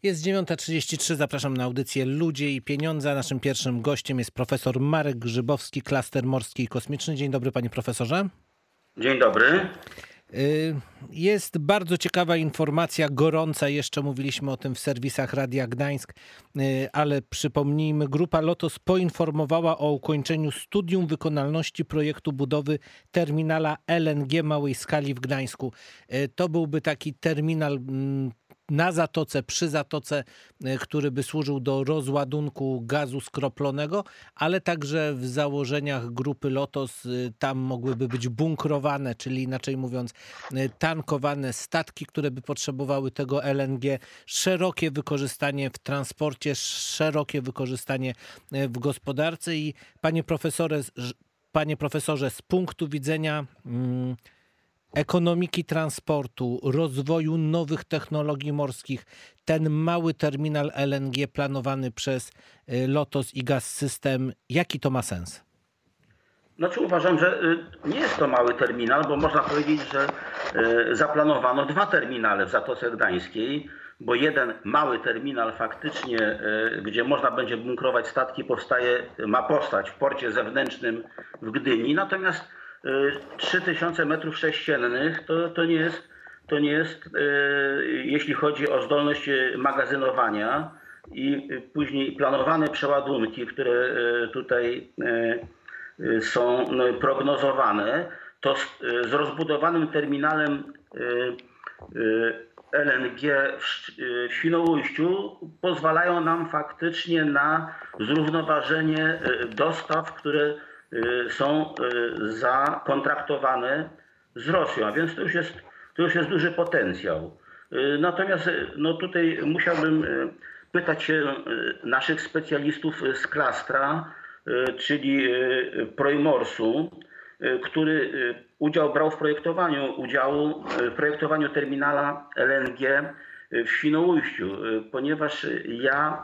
Jest 9:33, zapraszam na audycję Ludzie i Pieniądze. Naszym pierwszym gościem jest profesor Marek Grzybowski, klaster morski i kosmiczny. Dzień dobry, panie profesorze. Dzień dobry. Jest bardzo ciekawa informacja, gorąca, jeszcze mówiliśmy o tym w serwisach Radia Gdańsk, ale przypomnijmy, grupa Lotos poinformowała o ukończeniu studium wykonalności projektu budowy terminala LNG małej skali w Gdańsku. To byłby taki terminal na zatoce, przy zatoce, który by służył do rozładunku gazu skroplonego, ale także w założeniach grupy Lotos tam mogłyby być bunkrowane, czyli inaczej mówiąc tankowane statki, które by potrzebowały tego LNG, szerokie wykorzystanie w transporcie, szerokie wykorzystanie w gospodarce. I panie profesorze, z punktu widzenia ekonomiki transportu, rozwoju nowych technologii morskich, ten mały terminal LNG planowany przez Lotos i Gaz-System, jaki to ma sens? Znaczy uważam, że nie jest to mały terminal, bo można powiedzieć, że zaplanowano 2 terminale w Zatoce Gdańskiej, bo jeden mały terminal faktycznie, gdzie można będzie bunkrować statki, ma powstać w porcie zewnętrznym w Gdyni, natomiast 3000 m3 to nie jest, jeśli chodzi o zdolność magazynowania i później planowane przeładunki, które tutaj są prognozowane, to z rozbudowanym terminalem LNG w Świnoujściu pozwalają nam faktycznie na zrównoważenie dostaw, które są zakontraktowane z Rosją, a więc to już jest duży potencjał. Natomiast tutaj musiałbym pytać się naszych specjalistów z klastra, czyli Projmorsu, który brał w projektowaniu terminala LNG w Świnoujściu, ponieważ ja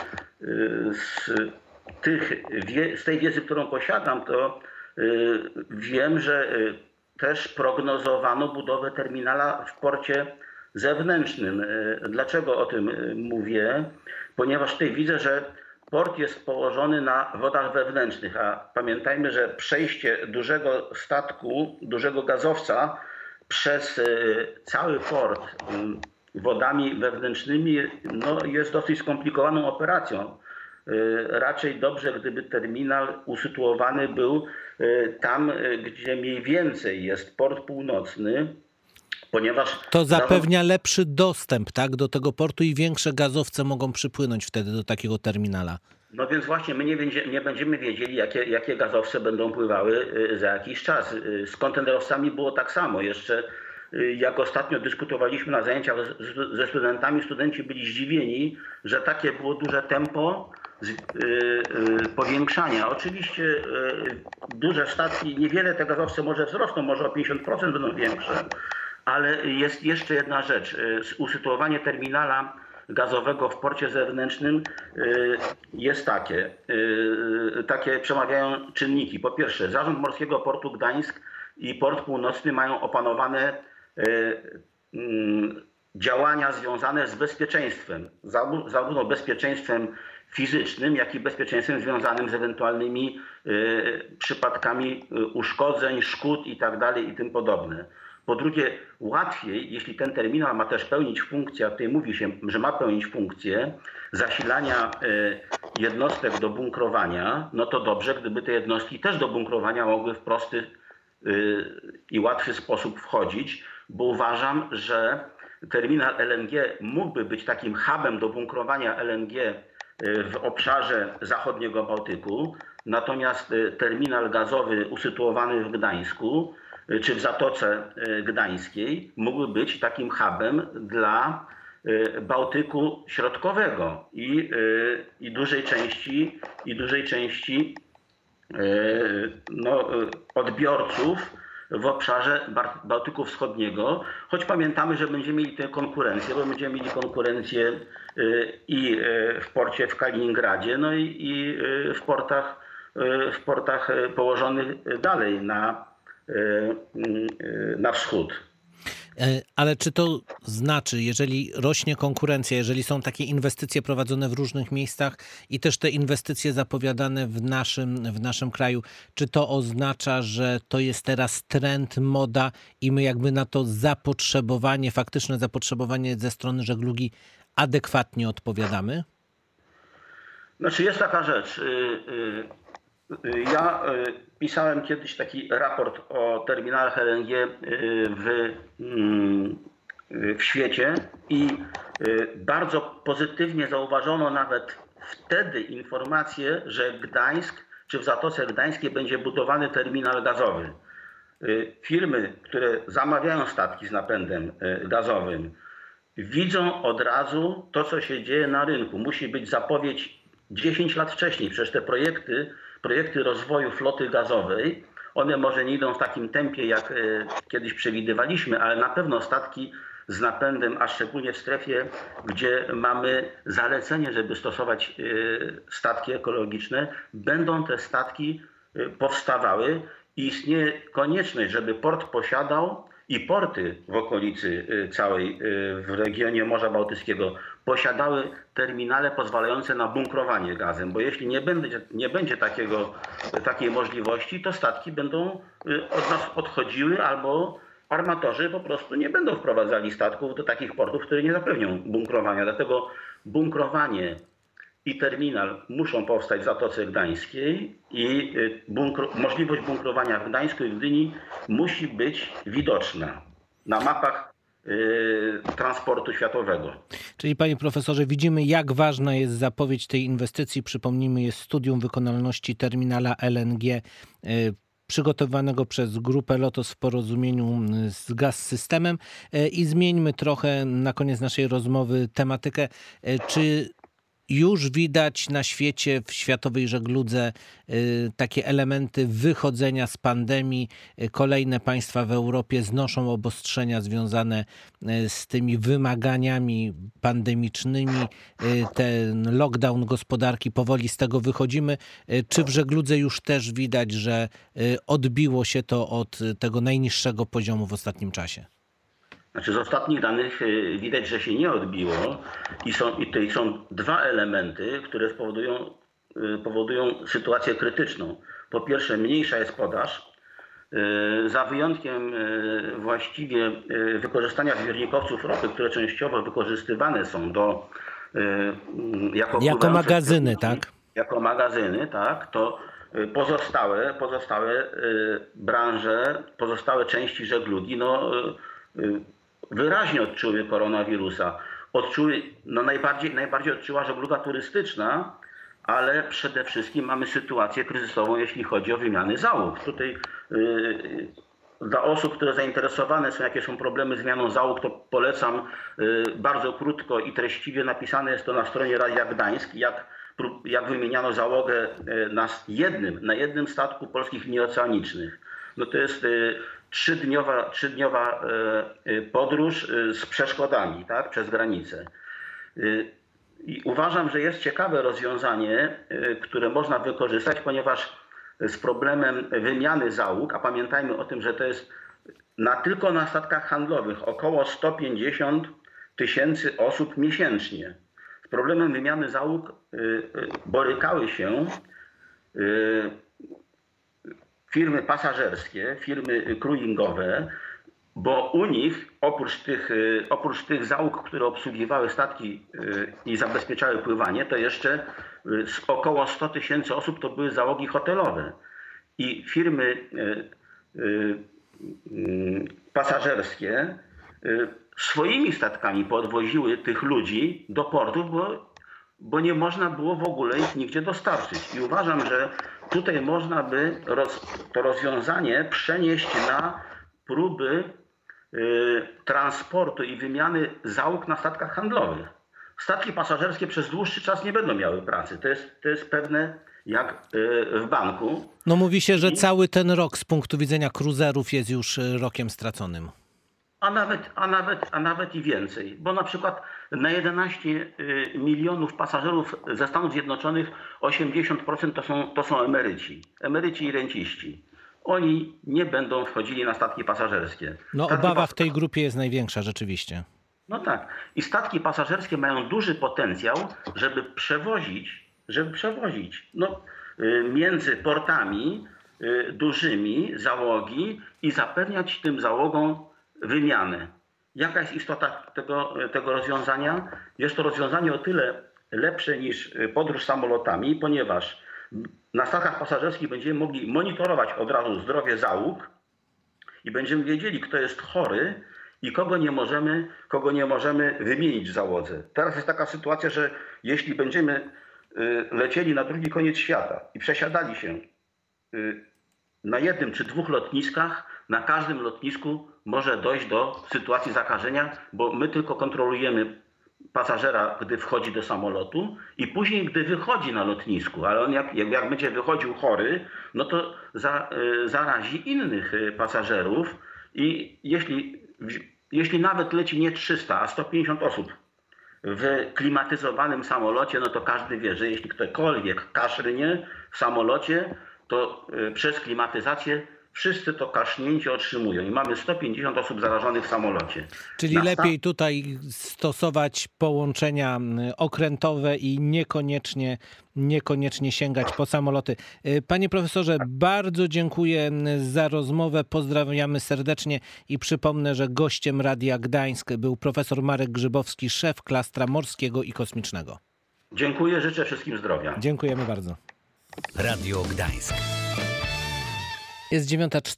z tej wiedzy, którą posiadam, to wiem, że też prognozowano budowę terminala w porcie zewnętrznym. Dlaczego o tym mówię? Ponieważ tutaj widzę, że port jest położony na wodach wewnętrznych, a pamiętajmy, że przejście dużego statku, dużego gazowca przez cały port wodami wewnętrznymi jest dosyć skomplikowaną operacją. Raczej dobrze, gdyby terminal usytuowany był tam, gdzie mniej więcej jest port północny, ponieważ to zapewnia lepszy dostęp, tak, do tego portu i większe gazowce mogą przypłynąć wtedy do takiego terminala. No więc właśnie my nie będziemy wiedzieli, jakie gazowce będą pływały za jakiś czas. Z kontenerowcami było tak samo. Jeszcze jak ostatnio dyskutowaliśmy na zajęciach ze studentami, studenci byli zdziwieni, że takie było duże tempo powiększania. Oczywiście duże statki, niewiele te gazowce może wzrosną, może o 50% będą większe, ale jest jeszcze jedna rzecz. Usytuowanie terminala gazowego w porcie zewnętrznym jest takie przemawiają czynniki. Po pierwsze, Zarząd Morskiego Portu Gdańsk i Port Północny mają opanowane działania związane z bezpieczeństwem, zarówno bezpieczeństwem fizycznym, jak i bezpieczeństwem związanym z ewentualnymi przypadkami uszkodzeń, szkód itd. i tym podobne. Po drugie, łatwiej, jeśli ten terminal ma też pełnić funkcję, a tutaj mówi się, że ma pełnić funkcję zasilania jednostek do bunkrowania, no to dobrze, gdyby te jednostki też do bunkrowania mogły w prosty i łatwy sposób wchodzić, bo uważam, że terminal LNG mógłby być takim hubem do bunkrowania LNG w obszarze zachodniego Bałtyku, natomiast terminal gazowy usytuowany w Gdańsku czy w Zatoce Gdańskiej mógłby być takim hubem dla Bałtyku Środkowego i dużej części odbiorców w obszarze Bałtyku Wschodniego, choć pamiętamy, że będziemy mieli tę konkurencję, bo będziemy mieli konkurencję i w porcie w Kaliningradzie, no i w portach położonych dalej na wschód. Ale czy to znaczy, jeżeli rośnie konkurencja, jeżeli są takie inwestycje prowadzone w różnych miejscach i też te inwestycje zapowiadane w naszym kraju, czy to oznacza, że to jest teraz trend, moda i my jakby na to zapotrzebowanie, faktyczne zapotrzebowanie ze strony żeglugi adekwatnie odpowiadamy? Znaczy jest taka rzecz. Ja pisałem kiedyś taki raport o terminalach LNG w świecie i bardzo pozytywnie zauważono nawet wtedy informację, że Gdańsk czy w Zatoce Gdańskiej będzie budowany terminal gazowy. Firmy, które zamawiają statki z napędem gazowym, widzą od razu to, co się dzieje na rynku. Musi być zapowiedź 10 lat wcześniej. Przecież te projekty rozwoju floty gazowej, one może nie idą w takim tempie, jak kiedyś przewidywaliśmy, ale na pewno statki z napędem, a szczególnie w strefie, gdzie mamy zalecenie, żeby stosować statki ekologiczne, będą te statki powstawały i istnieje konieczność, żeby port posiadał i porty w okolicy całej, w regionie Morza Bałtyckiego posiadały terminale pozwalające na bunkrowanie gazem, bo jeśli nie będzie takiej możliwości, to statki będą od nas odchodziły albo armatorzy po prostu nie będą wprowadzali statków do takich portów, które nie zapewnią bunkrowania. Dlatego bunkrowanie i terminal muszą powstać w Zatoce Gdańskiej i możliwość bunkrowania w Gdańsku i w Gdyni musi być widoczna na mapach transportu światowego. Czyli panie profesorze, widzimy, jak ważna jest zapowiedź tej inwestycji. Przypomnijmy, jest studium wykonalności terminala LNG przygotowanego przez grupę Lotos w porozumieniu z Gaz-Systemem. I zmieńmy trochę na koniec naszej rozmowy tematykę. Czy już widać na świecie, w światowej żegludze takie elementy wychodzenia z pandemii? Kolejne państwa w Europie znoszą obostrzenia związane z tymi wymaganiami pandemicznymi. Ten lockdown gospodarki, powoli z tego wychodzimy. Czy w żegludze już też widać, że odbiło się to od tego najniższego poziomu w ostatnim czasie? Znaczy z ostatnich danych widać, że się nie odbiło i tutaj są dwa elementy, które powodują sytuację krytyczną. Po pierwsze, mniejsza jest podaż, za wyjątkiem właściwie wykorzystania zbiornikowców ropy, które częściowo wykorzystywane są jako magazyny, tak? Jako magazyny, tak, to pozostałe branże, pozostałe części żeglugi, wyraźnie odczuły koronawirusa. Najbardziej odczuła żegluga turystyczna, ale przede wszystkim mamy sytuację kryzysową, jeśli chodzi o wymiany załóg. Tutaj dla osób, które zainteresowane są, jakie są problemy z zmianą załóg, to polecam bardzo krótko i treściwie napisane jest to na stronie Radia Gdańsk, jak wymieniano załogę na jednym statku polskich linii oceanicznych. To jest trzydniowa podróż z przeszkodami, tak, przez granicę. I uważam, że jest ciekawe rozwiązanie, które można wykorzystać, ponieważ z problemem wymiany załóg, a pamiętajmy o tym, że to jest tylko na statkach handlowych około 150 000 osób miesięcznie. Z problemem wymiany załóg borykały się firmy pasażerskie, firmy cruisingowe, bo u nich oprócz tych załóg, które obsługiwały statki i zabezpieczały pływanie, to jeszcze około 100 000 osób to były załogi hotelowe. I firmy pasażerskie swoimi statkami podwoziły tych ludzi do portów, bo nie można było w ogóle ich nigdzie dostarczyć. I uważam, że tutaj można by to rozwiązanie przenieść na próby transportu i wymiany załóg na statkach handlowych. Statki pasażerskie przez dłuższy czas nie będą miały pracy. To jest pewne jak w banku. Mówi się, że cały ten rok z punktu widzenia kruzerów jest już rokiem straconym. A nawet i więcej, bo na przykład na 11 milionów pasażerów ze Stanów Zjednoczonych 80% to są emeryci i renciści. oni nie będą wchodzili na statki pasażerskie. No obawa w tej grupie jest największa rzeczywiście. No tak. I statki pasażerskie mają duży potencjał, żeby przewozić między portami dużymi załogi i zapewniać tym załogom wymianę. Jaka jest istota tego rozwiązania? Jest to rozwiązanie o tyle lepsze niż podróż samolotami, ponieważ na statkach pasażerskich będziemy mogli monitorować od razu zdrowie załóg i będziemy wiedzieli, kto jest chory i kogo nie możemy wymienić w załodze. Teraz jest taka sytuacja, że jeśli będziemy lecieli na drugi koniec świata i przesiadali się na jednym czy dwóch lotniskach, na każdym lotnisku może dojść do sytuacji zakażenia, bo my tylko kontrolujemy pasażera, gdy wchodzi do samolotu i później, gdy wychodzi na lotnisku, ale on jak będzie wychodził chory, no to zarazi innych pasażerów i jeśli nawet leci nie 300, a 150 osób w klimatyzowanym samolocie, no to każdy wie, że jeśli ktokolwiek kaszlnie w samolocie, to przez klimatyzację wszyscy to kasznięcie otrzymują i mamy 150 osób zarażonych w samolocie. Czyli lepiej tutaj stosować połączenia okrętowe i niekoniecznie sięgać po samoloty. Panie profesorze, bardzo dziękuję za rozmowę. Pozdrawiamy serdecznie i przypomnę, że gościem Radia Gdańsk był profesor Marek Grzybowski, szef klastra morskiego i kosmicznego. Dziękuję, życzę wszystkim zdrowia. Dziękujemy bardzo. Radio Gdańsk. Jest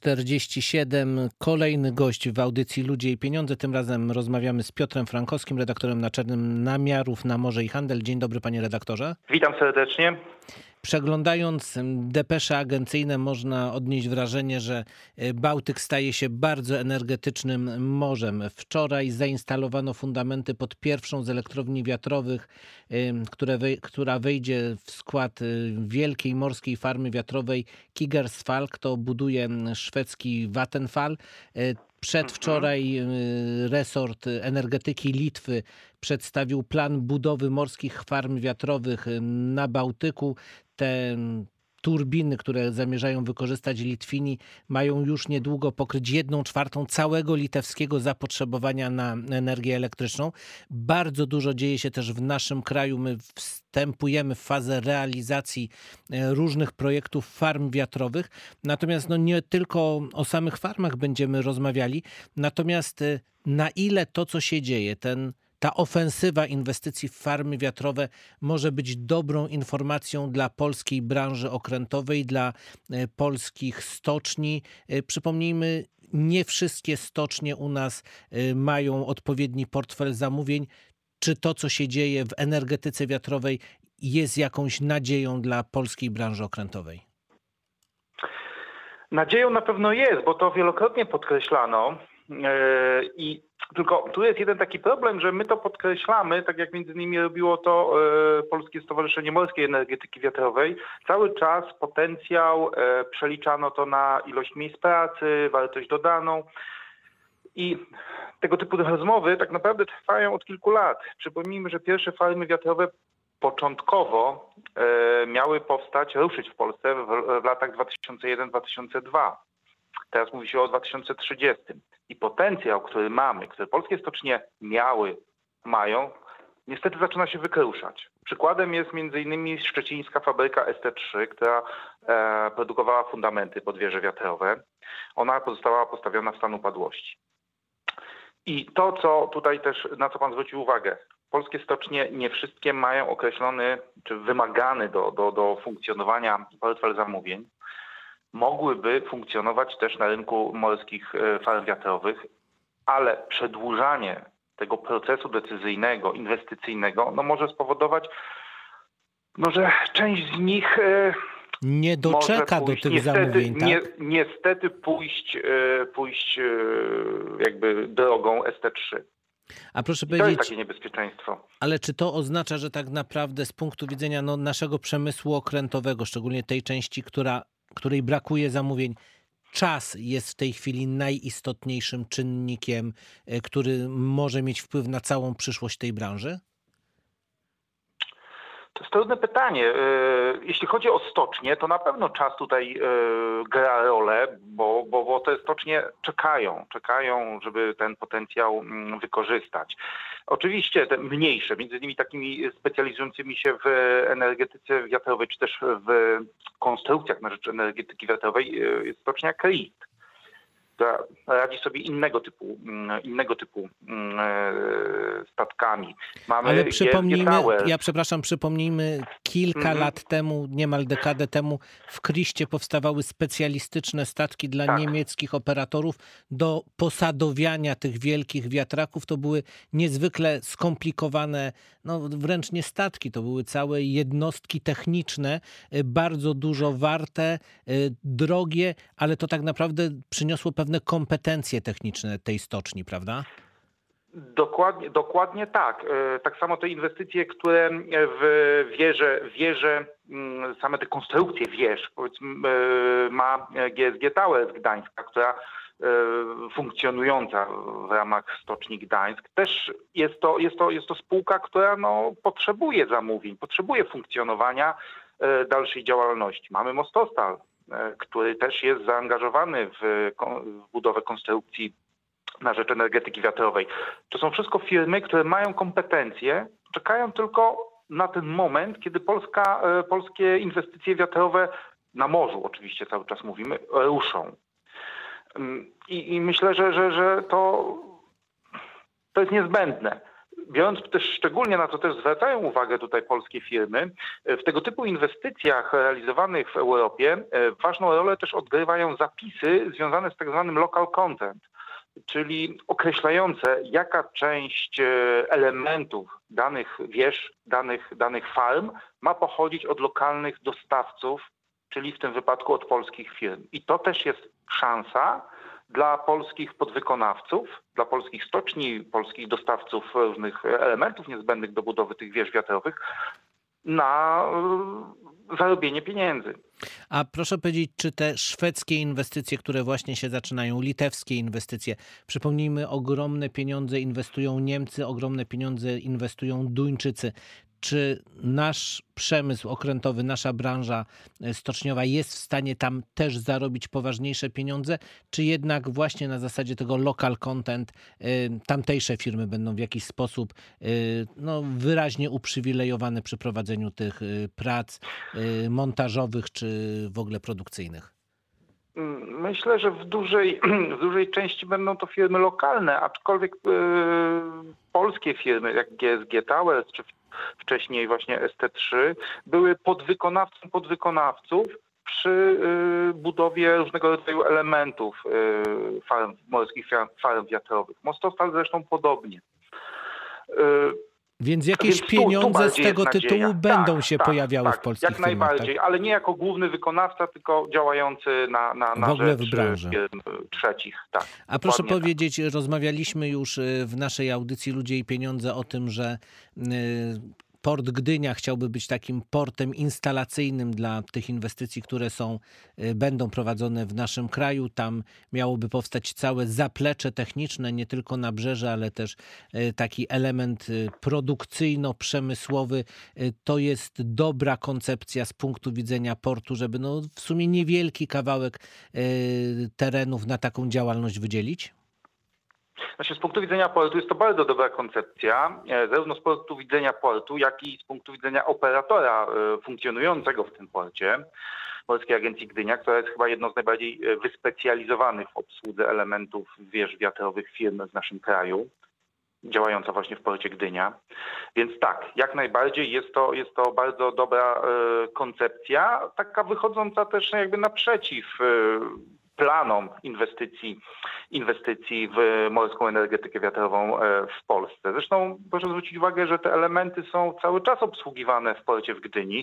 9:47. Kolejny gość w audycji Ludzie i Pieniądze. Tym razem rozmawiamy z Piotrem Frankowskim, redaktorem naczelnym Namiarów na Morze i Handel. Dzień dobry, panie redaktorze. Witam serdecznie. Przeglądając depesze agencyjne można odnieść wrażenie, że Bałtyk staje się bardzo energetycznym morzem. Wczoraj zainstalowano fundamenty pod pierwszą z elektrowni wiatrowych, która wejdzie w skład wielkiej morskiej farmy wiatrowej Kigersfalk. To buduje szwedzki Vattenfall. Przedwczoraj resort energetyki Litwy przedstawił plan budowy morskich farm wiatrowych na Bałtyku. Te turbiny, które zamierzają wykorzystać Litwini, mają już niedługo pokryć 1/4 całego litewskiego zapotrzebowania na energię elektryczną. Bardzo dużo dzieje się też w naszym kraju. My wstępujemy w fazę realizacji różnych projektów farm wiatrowych. Natomiast nie tylko o samych farmach będziemy rozmawiali, natomiast na ile to, co się dzieje, ta ofensywa inwestycji w farmy wiatrowe może być dobrą informacją dla polskiej branży okrętowej, dla polskich stoczni. Przypomnijmy, nie wszystkie stocznie u nas mają odpowiedni portfel zamówień. Czy to, co się dzieje w energetyce wiatrowej, jest jakąś nadzieją dla polskiej branży okrętowej? Nadzieją na pewno jest, bo to wielokrotnie podkreślano. Tylko tu jest jeden taki problem, że my to podkreślamy, tak jak między innymi robiło to Polskie Stowarzyszenie Morskiej Energetyki Wiatrowej. Cały czas potencjał, przeliczano to na ilość miejsc pracy, wartość dodaną. I tego typu rozmowy tak naprawdę trwają od kilku lat. Przypomnijmy, że pierwsze farmy wiatrowe początkowo miały ruszyć w Polsce w latach 2001-2002. Teraz mówi się o 2030. I potencjał, który mamy, który polskie stocznie mają, niestety zaczyna się wykruszać. Przykładem jest m.in. szczecińska fabryka ST3, która produkowała fundamenty pod wieże wiatrowe. Ona pozostała postawiona w stan upadłości. I to, co tutaj też, na co pan zwrócił uwagę, polskie stocznie nie wszystkie mają określony, czy wymagany do funkcjonowania portfel zamówień. Mogłyby funkcjonować też na rynku morskich farm wiatrowych, ale przedłużanie tego procesu decyzyjnego, inwestycyjnego, może spowodować, że część z nich nie doczeka do tych zamówień, tak? Niestety pójść jakby drogą ST3. A proszę To powiedzieć, jest takie niebezpieczeństwo. Ale czy to oznacza, że tak naprawdę z punktu widzenia naszego przemysłu okrętowego, szczególnie tej części, której brakuje zamówień, czas jest w tej chwili najistotniejszym czynnikiem, który może mieć wpływ na całą przyszłość tej branży? To jest trudne pytanie. Jeśli chodzi o stocznie, to na pewno czas tutaj gra rolę, bo te stocznie czekają, żeby ten potencjał wykorzystać. Oczywiście te mniejsze, między innymi takimi specjalizującymi się w energetyce wiatrowej, czy też w konstrukcjach na rzecz energetyki wiatrowej, jest stocznia Crist, która radzi sobie innego typu statkami. Mamy Ale przypomnijmy, GSG przypomnijmy, kilka lat temu, niemal dekadę temu w Kriście powstawały specjalistyczne statki dla niemieckich operatorów do posadowiania tych wielkich wiatraków. To były niezwykle skomplikowane, no wręcz nie statki, to były całe jednostki techniczne, bardzo dużo warte, drogie, ale to tak naprawdę przyniosło pewne kompetencje techniczne tej stoczni, prawda? Dokładnie tak. Tak samo te inwestycje, które w wieże, same te konstrukcje wież, powiedzmy, ma GSG Towers Gdańska, która funkcjonująca w ramach Stoczni Gdańsk. Też jest to spółka, która potrzebuje zamówień, potrzebuje funkcjonowania dalszej działalności. Mamy Mostostal, który też jest zaangażowany w budowę konstrukcji na rzecz energetyki wiatrowej. To są wszystko firmy, które mają kompetencje, czekają tylko na ten moment, kiedy polskie inwestycje wiatrowe na morzu, oczywiście cały czas mówimy, ruszą. I myślę, że to jest niezbędne. Biorąc też szczególnie, na co też zwracają uwagę tutaj polskie firmy, w tego typu inwestycjach realizowanych w Europie ważną rolę też odgrywają zapisy związane z tak zwanym local content, czyli określające, jaka część elementów danych wież, danych farm ma pochodzić od lokalnych dostawców, czyli w tym wypadku od polskich firm. I to też jest szansa dla polskich podwykonawców, dla polskich stoczni, polskich dostawców różnych elementów niezbędnych do budowy tych wież wiatrowych na zarobienie pieniędzy. A proszę powiedzieć, czy te szwedzkie inwestycje, które właśnie się zaczynają, litewskie inwestycje, przypomnijmy, ogromne pieniądze inwestują Niemcy, ogromne pieniądze inwestują Duńczycy. Czy nasz przemysł okrętowy, nasza branża stoczniowa jest w stanie tam też zarobić poważniejsze pieniądze, czy jednak właśnie na zasadzie tego local content tamtejsze firmy będą w jakiś sposób wyraźnie uprzywilejowane przy prowadzeniu tych prac montażowych czy w ogóle produkcyjnych? Myślę, że w dużej części będą to firmy lokalne, aczkolwiek polskie firmy jak GSG Towers czy wcześniej właśnie ST3 były podwykonawców przy budowie różnego rodzaju elementów morskich farm wiatrowych. Mostostal zresztą podobnie. Więc jakieś pieniądze z tego tytułu będą się pojawiały w polskich jak firmach, najbardziej, tak? Ale nie jako główny wykonawca, tylko działający na w ogóle rzecz w branży firm trzecich. Tak, a proszę dokładnie powiedzieć, rozmawialiśmy już w naszej audycji Ludzie i Pieniądze o tym, że Port Gdynia chciałby być takim portem instalacyjnym dla tych inwestycji, które będą prowadzone w naszym kraju. Tam miałoby powstać całe zaplecze techniczne, nie tylko nabrzeże, ale też taki element produkcyjno-przemysłowy. To jest dobra koncepcja z punktu widzenia portu, żeby w sumie niewielki kawałek terenów na taką działalność wydzielić? Znaczy, z punktu widzenia portu jest to bardzo dobra koncepcja, zarówno z punktu widzenia portu, jak i z punktu widzenia operatora funkcjonującego w tym porcie, Morskiej Agencji Gdynia, która jest chyba jedną z najbardziej wyspecjalizowanych w obsłudze elementów wież wiatrowych firm w naszym kraju, działająca właśnie w porcie Gdynia. Więc tak, jak najbardziej jest to bardzo dobra koncepcja, taka wychodząca też jakby naprzeciw planom inwestycji w morską energetykę wiatrową w Polsce. Zresztą proszę zwrócić uwagę, że te elementy są cały czas obsługiwane w porcie w Gdyni.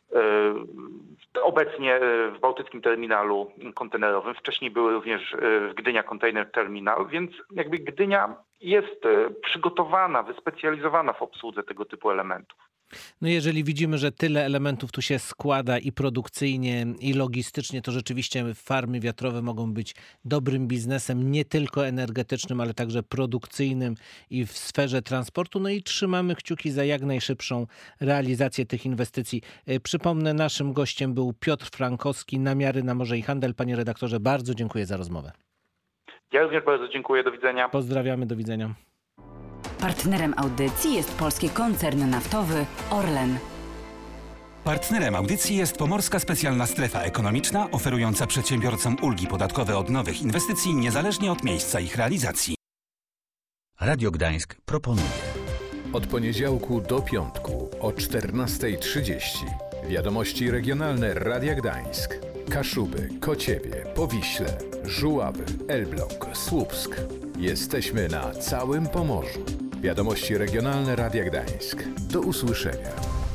Obecnie w Bałtyckim Terminalu Kontenerowym. Wcześniej były również w Gdynia Container Terminal, więc jakby Gdynia jest przygotowana, wyspecjalizowana w obsłudze tego typu elementów. No jeżeli widzimy, że tyle elementów tu się składa i produkcyjnie, i logistycznie, to rzeczywiście farmy wiatrowe mogą być dobrym biznesem, nie tylko energetycznym, ale także produkcyjnym i w sferze transportu. No i trzymamy kciuki za jak najszybszą realizację tych inwestycji. Przypomnę, naszym gościem był Piotr Frankowski, Namiary na Morze i Handel. Panie redaktorze, bardzo dziękuję za rozmowę. Ja również bardzo dziękuję. Do widzenia. Pozdrawiamy, do widzenia. Partnerem audycji jest polski koncern naftowy Orlen. Partnerem audycji jest Pomorska Specjalna Strefa Ekonomiczna, oferująca przedsiębiorcom ulgi podatkowe od nowych inwestycji niezależnie od miejsca ich realizacji. Radio Gdańsk proponuje. Od poniedziałku do piątku o 14:30. Wiadomości regionalne Radia Gdańsk. Kaszuby, Kociewie, Powiśle, Żuławy, Elbląg, Słupsk. Jesteśmy na całym Pomorzu. Wiadomości regionalne Radia Gdańsk. Do usłyszenia.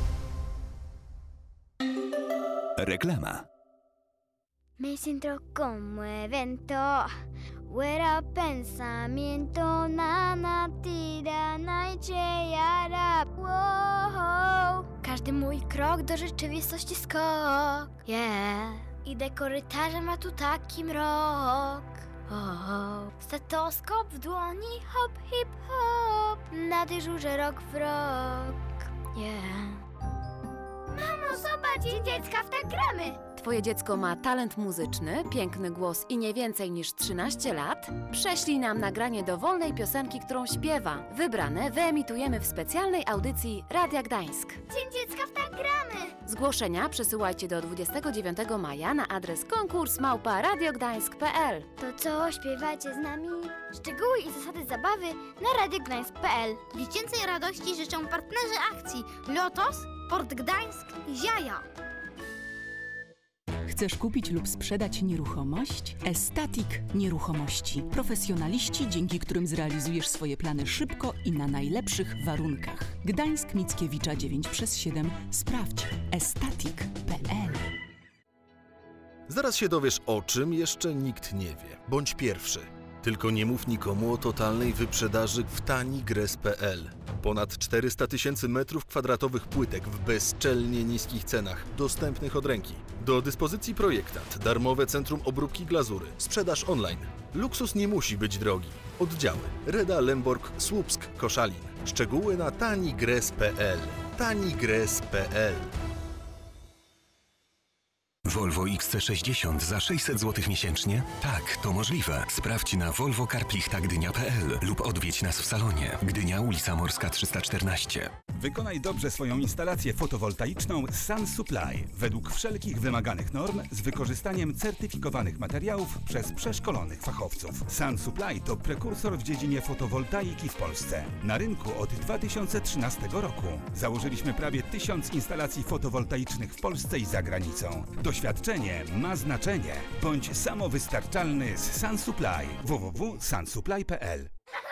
Reklama. Me siento como evento, fuera pensamiento, nada tira, najciejara. Wow. Każdy mój krok do rzeczywistości skok, yeah. Idę korytarzem, a tu taki mrok. Oh. Stetoskop w dłoni, hop, hip, hop, na dyżurze rok w rok, yeah. Mamo, zobacz, dziecka w tak gramy. Twoje dziecko ma talent muzyczny, piękny głos i nie więcej niż 13 lat? Prześlij nam nagranie dowolnej piosenki, którą śpiewa. Wybrane wyemitujemy w specjalnej audycji Radia Gdańsk. Dzień dziecka w tak gramy. Zgłoszenia przesyłajcie do 29 maja na adres konkurs@radiogdańsk.pl. To co, śpiewajcie z nami? Szczegóły i zasady zabawy na radiogdańsk.pl. Dziecięcej radości życzą partnerzy akcji Lotos, Port Gdańsk i Ziaja. Chcesz kupić lub sprzedać nieruchomość? Estatic Nieruchomości. Profesjonaliści, dzięki którym zrealizujesz swoje plany szybko i na najlepszych warunkach. Gdańsk Mickiewicza 9/7. Sprawdź estatic.pl. Zaraz się dowiesz, o czym jeszcze nikt nie wie. Bądź pierwszy. Tylko nie mów nikomu o totalnej wyprzedaży w tanigres.pl. Ponad 400 000 metrów kwadratowych płytek w bezczelnie niskich cenach, dostępnych od ręki. Do dyspozycji projektant, darmowe centrum obróbki glazury, sprzedaż online. Luksus nie musi być drogi. Oddziały: Reda, Lemborg, Słupsk, Koszalin. Szczegóły na tanigres.pl. tanigres.pl. Volvo XC60 za 600 zł miesięcznie? Tak, to możliwe. Sprawdź na volvocarplichtagdynia.pl lub odwiedź nas w salonie. Gdynia, ulica Morska 314. Wykonaj dobrze swoją instalację fotowoltaiczną z Sun Supply według wszelkich wymaganych norm z wykorzystaniem certyfikowanych materiałów przez przeszkolonych fachowców. Sun Supply to prekursor w dziedzinie fotowoltaiki w Polsce. Na rynku od 2013 roku. Założyliśmy prawie 1000 instalacji fotowoltaicznych w Polsce i za granicą. Doświadczenie ma znaczenie. Bądź samowystarczalny z Sun Supply. www.sunsupply.pl.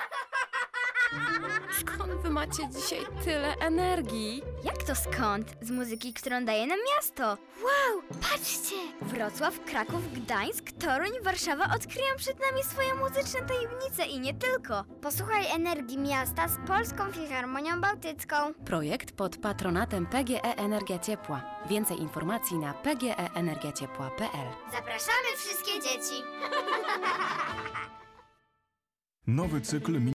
Skąd wy macie dzisiaj tyle energii? Jak to skąd? Z muzyki, którą daje nam miasto. Wow, patrzcie! Wrocław, Kraków, Gdańsk, Toruń, Warszawa odkryją przed nami swoje muzyczne tajemnice i nie tylko. Posłuchaj energii miasta z Polską Filharmonią Bałtycką. Projekt pod patronatem PGE Energia Ciepła. Więcej informacji na pgeenergiaciepła.pl. Zapraszamy wszystkie dzieci! Nowy cykl